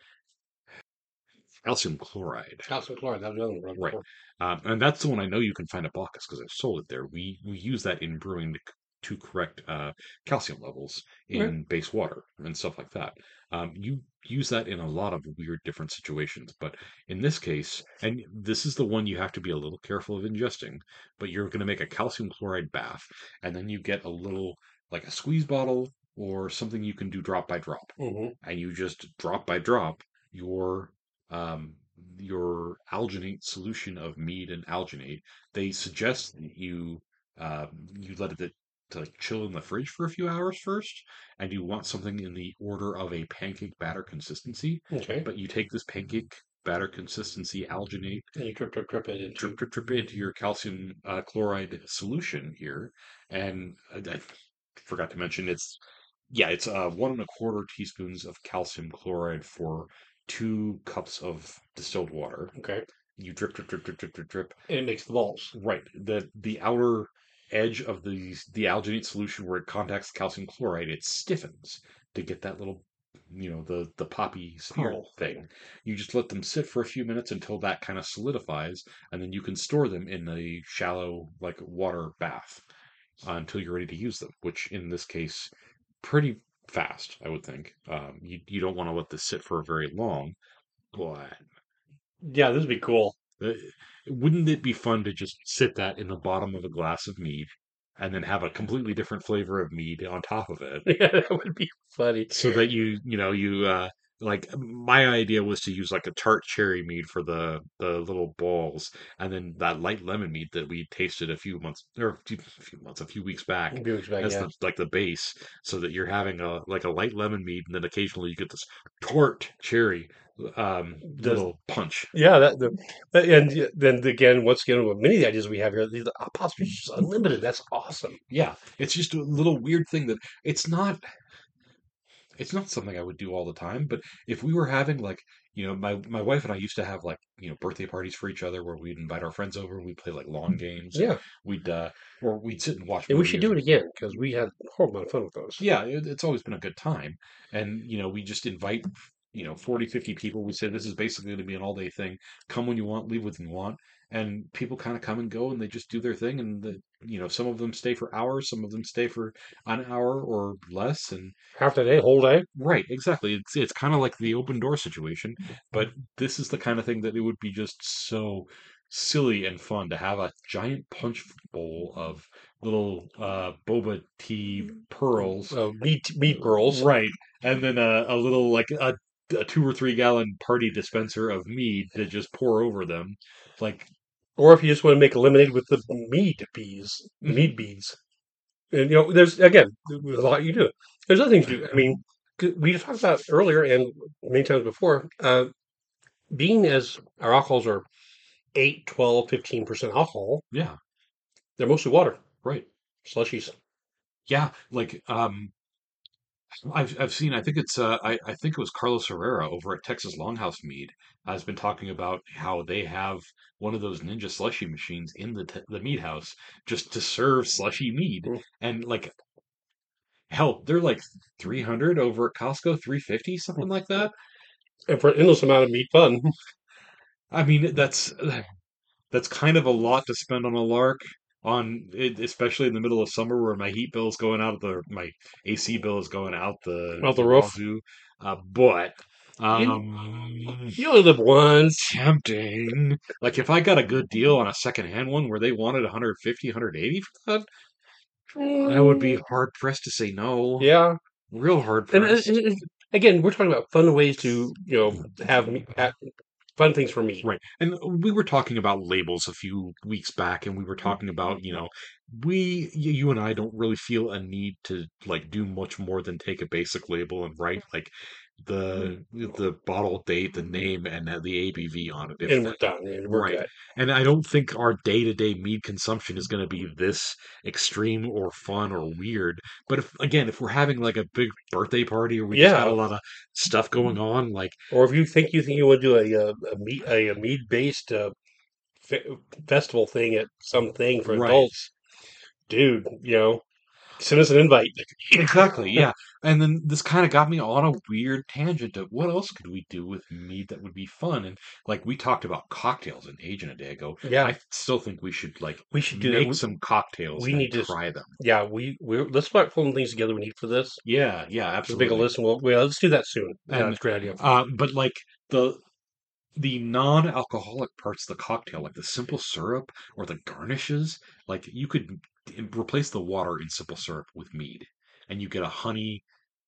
calcium chloride. Calcium chloride. That was the other one we're looking Right. for. Um, and that's the one I know you can find at Bacchus because I've sold it there. We we use that in brewing to, c- to correct uh, calcium levels Okay. in base water and stuff like that. Um, you use that in a lot of weird different situations, but in this case, and this is the one you have to be a little careful of ingesting, but you're going to make a calcium chloride bath, and then you get a little like a squeeze bottle or something you can do drop by drop, Hmm. and you just drop by drop your um, your alginate solution of mead and alginate. They suggest that you uh, you let it to like chill in the fridge for a few hours first, and you want something in the order of a pancake batter consistency. Okay. But you take this pancake batter consistency alginate, And you drip, drip, drip it drip, into. drip, drip into your calcium uh, chloride solution here, and I, I forgot to mention it's yeah, it's uh, one and a quarter teaspoons of calcium chloride for two cups of distilled water. Okay. You drip, drip, drip, drip, drip, drip, drip. And it makes the balls. Right. The the outer edge of the the alginate solution where it contacts calcium chloride, it stiffens to get that little, you know, the the poppy sphere Pearl thing. thing. You just let them sit for a few minutes until that kind of solidifies, and then you can store them in a shallow like water bath uh, until you're ready to use them. Which in this case pretty fast, I would think. Um, you you don't want to let this sit for very long, but Yeah, this would be cool. Uh, Wouldn't it be fun to just sit that in the bottom of a glass of mead and then have a completely different flavor of mead on top of it? Yeah, that would be funny. So that you you know you uh like my idea was to use like a tart cherry mead for the the little balls, and then that light lemon mead that we tasted a few months or a few, a few months a few weeks back A few weeks back, as yeah. the like the base, so that you're having a like a light lemon mead, and then occasionally you get this tart cherry um Does little punch. yeah, that the that- and y- then again, once again, with many of the ideas we have here, the the possibilities are just unlimited. That's awesome. Yeah, it's just a little weird thing that it's not it's not something I would do all the time, but if we were having like, you know, my my wife and I used to have like, you know, birthday parties for each other where we'd invite our friends over, we'd play like lawn games, and Yeah, we'd uh or we'd sit and watch and we should movies do or it again because we had a horrible amount of fun with those. yeah, it, it's always been a good time. And, you know, we just invite, you know, forty, fifty people. We say this is basically going to be an all day thing. Come when you want, leave when you want. And people kind of come and go and they just do their thing. And, the, you know, some of them stay for hours, some of them stay for an hour or less. And Half the day, whole day. right, exactly. It's it's kind of like the open door situation, but this is the kind of thing that it would be just so silly and fun to have a giant punch bowl of little uh boba tea pearls, Uh, meat meat pearls. right, and then a, a little like a, a two or three gallon party dispenser of mead to just pour over them, like Or if you just want to make lemonade with the mead bees, the mhm, mead beads. And you know, there's again, there's a lot you do. There's other things to do. I mean, 'cause we talked about earlier and many times before. Uh, being as our alcohols are eight, twelve, fifteen percent alcohol, yeah, they're mostly water, right, slushies. yeah, like um I've I've seen. I think it's. Uh, I I think it was Carlos Herrera over at Texas Longhouse Mead has been talking about how they have one of those Ninja slushy machines in the t the mead house just to serve slushy mead, Mm. and like hell, they're like three hundred over at Costco, three fifty, something like that. And for an endless amount of meat fun. I mean, that's that's kind of a lot to spend on a lark on it, especially in the middle of summer where my heat bill is going out the my A C bill is going out the Out the the roof. wazoo. Uh, but You, um, you only live once. tempting. Like if I got a good deal on a secondhand one where they wanted one hundred fifty, one hundred eighty for that, I would be Mm, hard pressed to say no. yeah. Real hard And, and- pressed. and again, we're talking about fun ways to, you know, have, me- have fun things for meat. Right. And we were talking about labels a few weeks back, and we were talking about, you know, we, y- you and I don't really feel a need to like do much more than take a basic label and write like the the bottle date, the name, and uh, the A B V on it, if And we're that. done. And we're Right. good. And I don't think our day-to-day mead consumption is going to be this extreme or fun or weird. But if, again, if we're having like a big birthday party or we just got a Yeah. lot of stuff going on, like, Or if you think you think you want to do a, a, a meat a, a meat based uh, fe- festival thing at something for right. adults, dude, you know, send us an invite. Exactly, yeah. And then this kind of got me on a weird tangent of what else could we do with mead that would be fun? And like we talked about cocktails an age and a day ago. Yeah, I still think we should like we should do that. make We, some cocktails we and need to. s- try them. Yeah, we we let's start pulling things together we need for this. Yeah, yeah, Let's make a absolutely. list and we'll, well, let's do that soon. Yeah, And that's a great idea. uh but like the the non-alcoholic parts of the cocktail, like the simple syrup or the garnishes, like you could replace the water in simple syrup with mead and you get a honey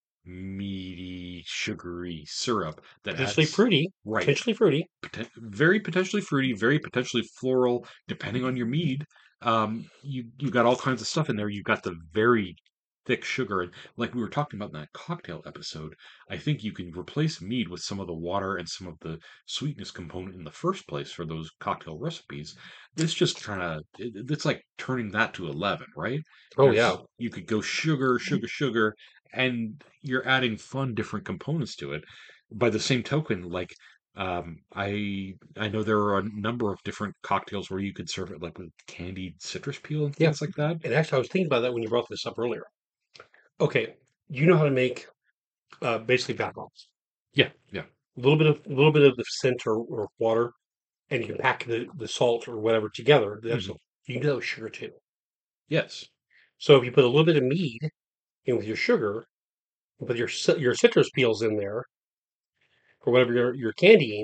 meaty, sugary syrup that Potentially adds fruity, right, potentially fruity. poten- very potentially fruity, very potentially floral, depending on your mead. Um, you you got all kinds of stuff in there. You got the very thick sugar, and like we were talking about in that cocktail episode, I think you can replace mead with some of the water and some of the sweetness component in the first place for those cocktail recipes. It's just kind of it, it's like turning that to eleven, right? Oh yeah, There's you could go sugar, sugar, sugar, and you're adding fun different components to it. By the same token, like um, I I know there are a number of different cocktails where you could serve it like with candied citrus peel and yeah. things like that. And actually, I was thinking about that when you brought this up earlier. Okay, you know how to make uh, basically bath bombs. Yeah, yeah. A little bit of a little bit of the scent or, or water, and you can pack the, the salt or whatever together. That's Mhm. you can do that with sugar too. Yes. So if you put a little bit of mead in with your sugar, and put your ci- your citrus peels in there or whatever you're, you're candying,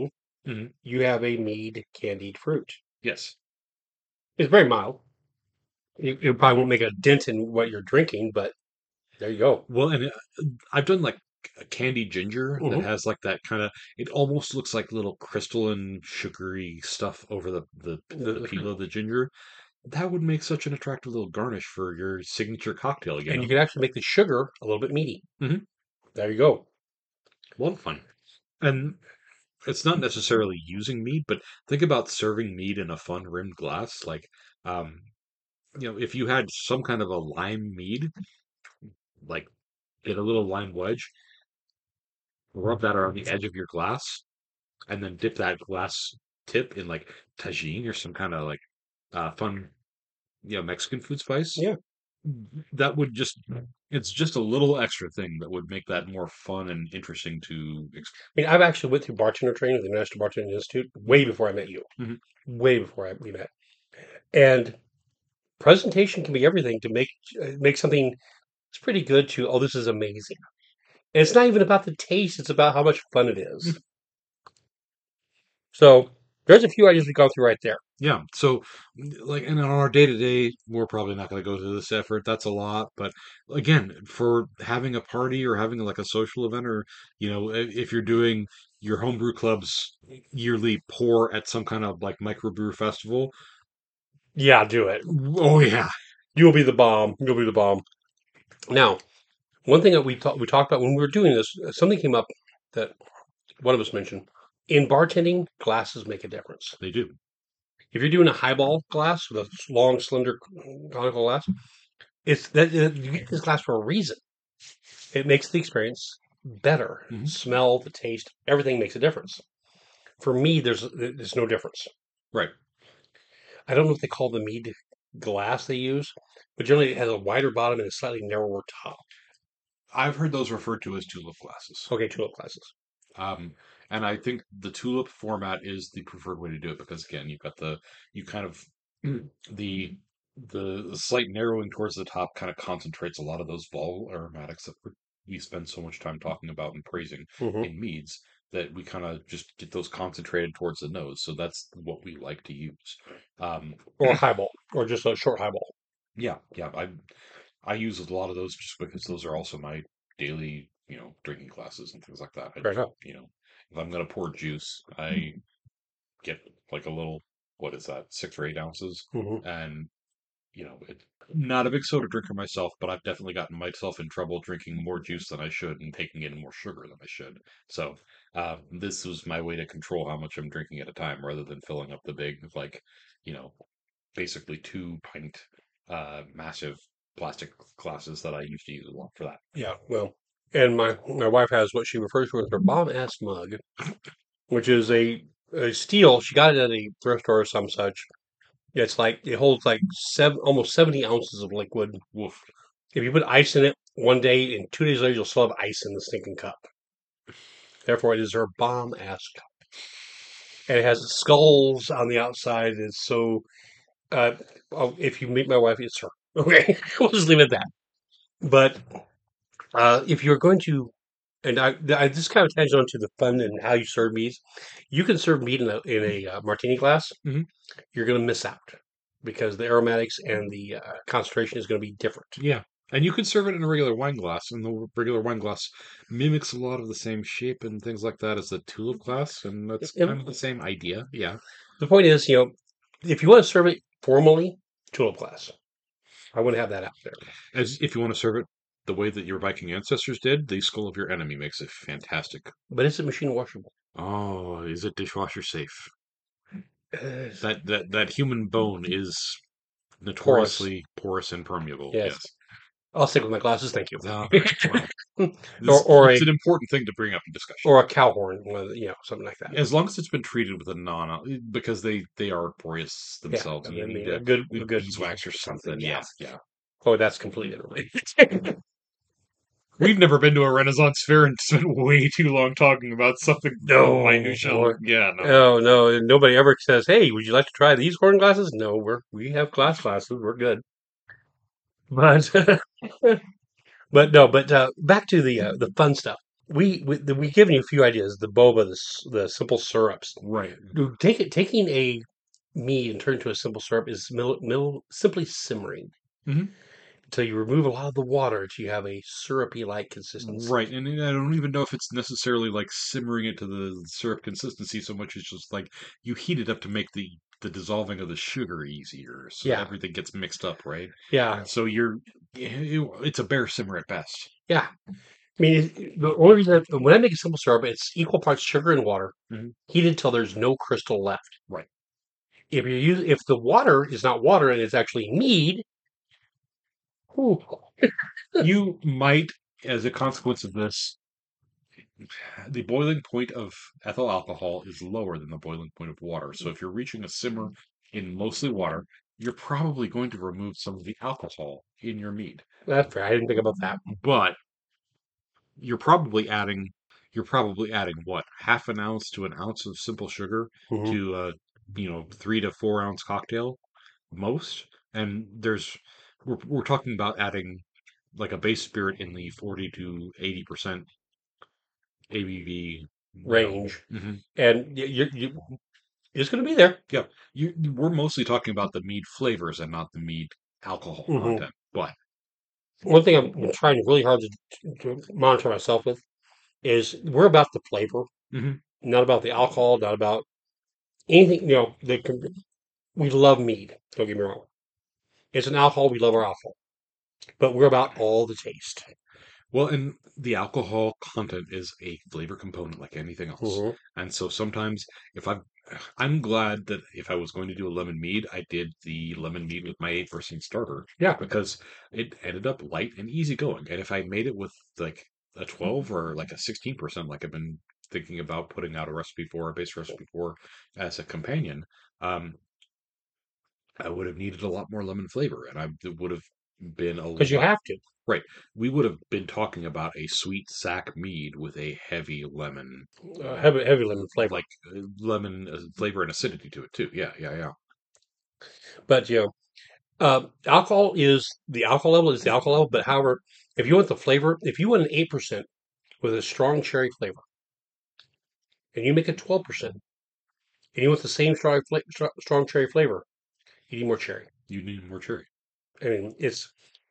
Mhm. You have a mead candied fruit. Yes. It's very mild. It, it probably won't make a dent in what you're drinking, but there you go. Well, and uh, I've done like a candy ginger that Hmm. has like that kind of. It almost looks like little crystalline, sugary stuff over the the The, the the peel fruit. of the ginger. That would make such an attractive little garnish for your signature cocktail, you And you know? can actually make the sugar a little bit meaty. Hmm. There you go. A lot of fun. And it's not necessarily using mead, but think about serving mead in a fun rimmed glass. Like, um, you know, if you had some kind of a lime mead, like get a little lime wedge, rub that around the edge of your glass, and then dip that glass tip in like tagine or some kind of like uh, fun, you know, Mexican food spice. Yeah. That would just, it's just a little extra thing that would make that more fun and interesting to explore. I mean, I've actually went through bartender training with the National Bartending Institute way before I met you. Mhm. Way before I, we met. And presentation can be everything to make uh, make something that's pretty good to, oh, this is amazing. And it's not even about the taste, it's about how much fun it is. So there's a few ideas we've gone through right there. Yeah. So, like, and on our day to day, we're probably not going to go through this effort. That's a lot. But again, for having a party or having like a social event, or, you know, i- if you're doing your homebrew club's yearly pour at some kind of like microbrew festival, Yeah, do it. oh, yeah. You'll be the bomb. You'll be the bomb. Now, one thing that we talked we talked about when we were doing this, uh, something came up that one of us mentioned. In bartending, glasses make a difference. They do. If you're doing a highball glass with a long, slender, conical glass, it's that uh, you get this glass for a reason. It makes the experience better. Hmm. Smell, the taste, everything makes a difference. For me, there's there's no difference. Right. I don't know if they call the mead glass they use, but generally it has a wider bottom and a slightly narrower top. I've heard those referred to as tulip glasses. Okay, tulip glasses. Um, and I think the tulip format is the preferred way to do it because again, you've got the you kind of the the slight narrowing towards the top kind of concentrates a lot of those vol aromatics that we we spend so much time talking about and praising Hmm. in meads that we kind of just get those concentrated towards the nose. So that's what we like to use. Um, Or highball, or just a short highball. yeah, yeah, I I use a lot of those just because those are also my daily, you know, drinking classes and things like that. I, Fair enough. you know, if I'm gonna pour juice, I get like a little, what is that, six or eight ounces, Hmm. and you know, it, not a big soda drinker myself, but I've definitely gotten myself in trouble drinking more juice than I should and taking in more sugar than I should. So uh, this was my way to control how much I'm drinking at a time, rather than filling up the big, like, you know, basically two pint, uh, massive plastic glasses that I used to use a lot for that. Yeah, well, and my my wife has what she refers to as her bomb ass mug, which is a, a steel. She got it at a thrift store or some such. It's like it holds like seven, almost seventy ounces of liquid. Woof. If you put ice in it one day and two days later, you'll still have ice in the stinking cup. Therefore, it is her bomb ass cup, and it has skulls on the outside. It's so. Uh, oh, if you meet my wife, it's her. Okay, we'll just leave it at that. But uh, if you're going to, and I, I this kind of ties on to the fun and how you serve meats. You can serve meat in a in a uh, martini glass. Hmm. You're going to miss out because the aromatics and the uh, concentration is going to be different. Yeah. And you could serve it in a regular wine glass, and the regular wine glass mimics a lot of the same shape and things like that as the tulip glass, and that's kind of And the same idea. Yeah. the point is, you know, if you want to serve it formally, tulip glass. I wouldn't have that out there. As if you want to serve it the way that your Viking ancestors did, the skull of your enemy makes it fantastic. But is it machine washable? Oh, is it dishwasher safe? Uh, That that that human bone is porous. notoriously porous and permeable. Yes. Yes. I'll stick with my glasses. Thank you. Uh, well, or this, or it's a an important thing to bring up in discussion. or a cow horn, you know, something like that. As long as it's been treated with a non, because they they are porous Yeah, themselves, I and you need mean, a to good a with good beeswax or something. yeah. Yeah, yeah. Oh, that's completely unrelated. We've never been to a Renaissance fair and spent way too long talking about something so No, minutia. boy. Yeah, no. Oh no, nobody ever says, "Hey, would you like to try these horn glasses?" No, we're we have glass glasses. We're good. But but no, but uh, back to the uh, the fun stuff. we we the, we given you a few ideas. The boba, the s- the simple syrups. Right. Dude, Take it, taking a mead and turn it into a simple syrup is mil, mil, simply simmering Hmm. until you remove a lot of the water until you have a syrupy like consistency. Right, and I don't even know if it's necessarily like simmering it to the syrup consistency so much as just like you heat it up to make the the dissolving of the sugar easier, so that Yeah, everything gets mixed up, right? yeah, So you're it- it's a bare simmer at best. yeah. I mean, it, the only reason that, when I make a simple syrup, it's equal parts sugar and water, Hmm. heated till there's no crystal left. Right. If you use, if the water is not water and it's actually mead, whew, You might, as a consequence of this, the boiling point of ethyl alcohol is lower than the boiling point of water. So if you're reaching a simmer in mostly water, you're probably going to remove some of the alcohol in your mead. that's fair. I didn't think about that. But you're probably adding you're probably adding what, half an ounce to an ounce of simple sugar Hmm. to a you know three to four ounce cocktail most. And there's we're, we're talking about adding like a base spirit in the forty to eighty percent A B V, you know. Range, Hmm. and you, you, you it's going to be there. Yeah, you, we're mostly talking about the mead flavors and not the mead alcohol Hmm. content. But One thing I'm I'm trying really hard to, to monitor myself with is we're about the flavor, mhm, not about the alcohol, not about anything. You know, that can, we love mead. Don't get me wrong. It's an alcohol. We love our alcohol, but we're about all the taste. well, and the alcohol content is a flavor component like anything else. Hmm. And so sometimes if I'm I'm glad that if I was going to do a lemon mead, I did the lemon mead with my eight percent starter Yeah, because it ended up light and easy going. And if I made it with like a twelve or like a sixteen percent, like I've been thinking about putting out a recipe for, a base recipe for as a companion, um, I would have needed a lot more lemon flavor and I it would have been a because you lot. have to. Right. We would have been talking about a sweet sack mead with a heavy lemon, Uh, uh, heavy, heavy lemon flavor. like uh, lemon uh, flavor and acidity to it too. Yeah, yeah, yeah. But you know, uh, alcohol is the alcohol level is the alcohol level. But however, if you want the flavor, if you want an eight percent with a strong cherry flavor, and you make it twelve percent, and you want the same strong fla- str- strong cherry flavor, you need more cherry. You need more cherry. I mean, it's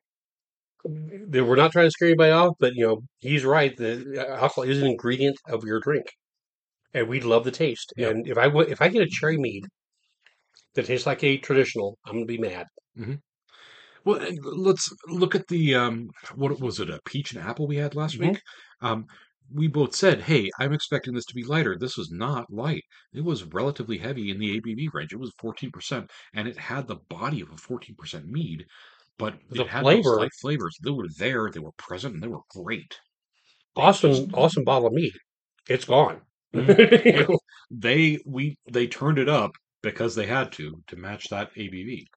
we're not trying to scare anybody off, but you know, he's right. The alcohol is an ingredient of your drink, and we love the taste. Yeah. And if I w- if I get a cherry mead that tastes like a traditional, I'm gonna be mad. Hmm. Well, and let's look at the um, what was it? A peach and apple we had last Hmm. week. Um, we both said, "Hey, I'm expecting this to be lighter." This was not light. It was relatively heavy in the A B V range. It was fourteen percent, and it had the body of a fourteen percent mead, but The it had those flavor, light flavors. They were there. They were present, and they were great. They awesome, just awesome bottle of mead. It's gone. Mhm. Yep. They we they turned it up because they had to to match that A B V.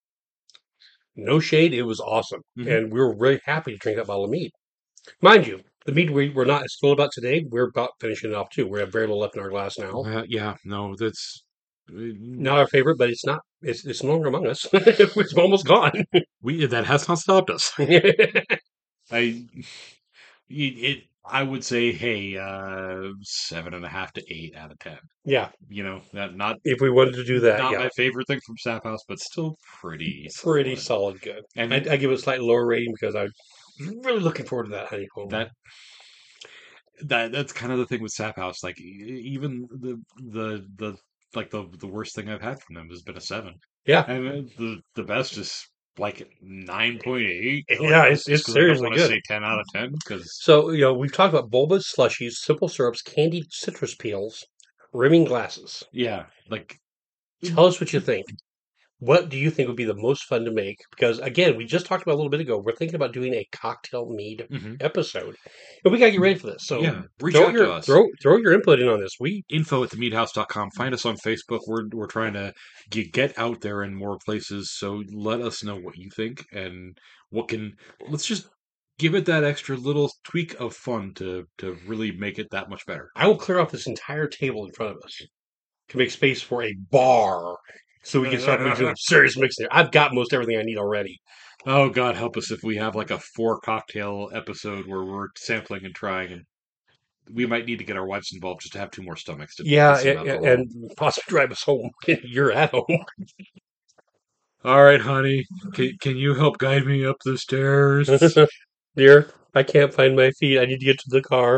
No shade, it was awesome, Hmm. and we were really happy to drink that bottle of mead. Mind you, the mead we, we're not as full about today. We're about finishing it off too. We have very little left in our glass now. Uh, yeah, no, that's uh, Not our favorite, but it's not. It's it's no longer among us. It's almost gone. we that has not stopped us. I it, it I would say, hey, uh, seven and a half to eight out of ten. Yeah, You know, that not if we wanted to do that, not yeah, my favorite thing from Sap House, but still pretty pretty solid. solid, good. I And I give it a slightly lower rating because I'm really looking forward to that honeycomb. that that that's kind of the thing with Sap House. Like e- even the the the like the the worst thing I've had from them has been a seven, Yeah, and then the the best is like nine point eight. Like yeah, it's just it's because I don't seriously want to good. say ten out of ten because So you know we've talked about bulbas, slushies, simple syrups, candied citrus peels, rimming glasses. yeah, like Tell us what you think. What do you think would be the most fun to make? Because again, we just talked about a little bit ago. We're thinking about doing a cocktail mead mhm. episode, and we got to get ready for this. So Yeah, reach throw out to your us. throw throw your input in on this. We Info at the mead house dot com. Find us on Facebook. We're we're trying to get, get out there in more places. So let us know what you think and what can let's just give it that extra little tweak of fun to to really make it that much better. I will clear off this entire table in front of us to make space for a bar, so we can start doing some serious mixing. I've got most everything I need already. Oh God, help us if we have like a four cocktail episode where we're sampling and trying and we might need to get our wives involved just to have two more stomachs to Yeah, piss him out and, a little. and possibly drive us home. You're at home. All right, honey, can, can you help guide me up the stairs? Dear, I can't find my feet. I need to get to the car.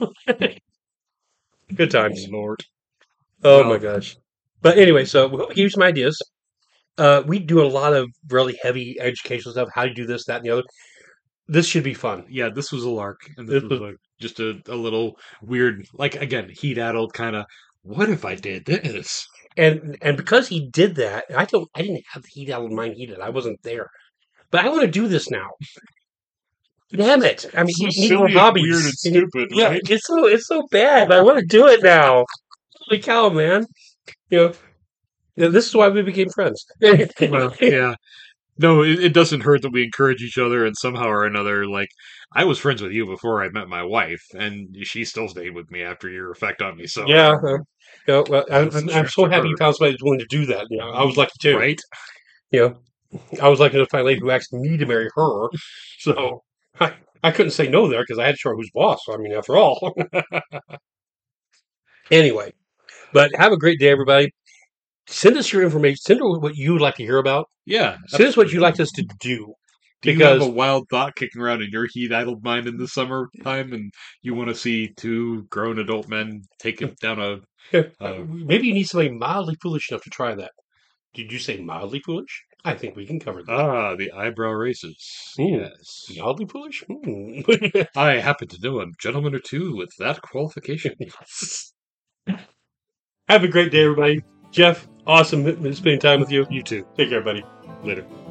Good times. Lord. Oh Well, my gosh. But anyway, so we hope we gave you some ideas. Uh, we do a lot of really heavy educational stuff. How to do this, that, and the other. This should be fun. yeah, this was a lark, and this This was was, like just a, a little weird, like again, heat addled kind of. What if I did this? and and because he did that, I don't. I didn't have the heat out of mine heated. I wasn't there. But I want to do this now. Damn it! I mean, So you need more silly and hobbies. weird and stupid, Yeah, right? it's so it's so bad. I want to do it now. Holy cow, man! You know, yeah, this is why we became friends. Well, yeah. No, it, it doesn't hurt that we encourage each other, and somehow or another, like I was friends with you before I met my wife, and she still stayed with me after your effect on me. So Yeah. Uh, you know, well, I'm, it's a I'm I'm stress so to happy you her, found somebody who's willing to do that. You know, I was lucky too. right? You know, I was lucky to find a lady who asked me to marry her. So I, I couldn't say no there because I had to show her who's boss. I mean, after all. Anyway, but have a great day, everybody. Send us your information. Send us what you would like to hear about. Yeah. Send us what you'd like us to do. Do you have Because a wild thought kicking around in your heat-addled mind in the summertime, and you want to see two grown adult men take it down a? uh, Uh, maybe you need somebody mildly foolish enough to try that. Did you say mildly foolish? I think we can cover that. ah, the eyebrow races. Hmm. Yes. Mildly foolish? Hmm. I happen to know a gentleman or two with that qualification. Have a great day, everybody. Jeff, awesome spending time with you. You too. Take care, buddy. Later.